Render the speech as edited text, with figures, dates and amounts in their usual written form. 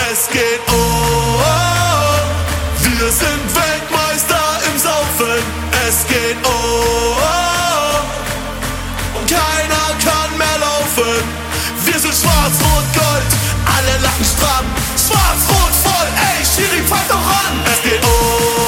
Es geht oh, oh, wir sind Weltmeister im Saufen. Es geht oh, oh, und keiner kann mehr laufen. Wir sind schwarz, rot, gold, alle lachen stramm. Schwarz, rot, voll, ey, Schiri, pfeift doch an. Es geht oh,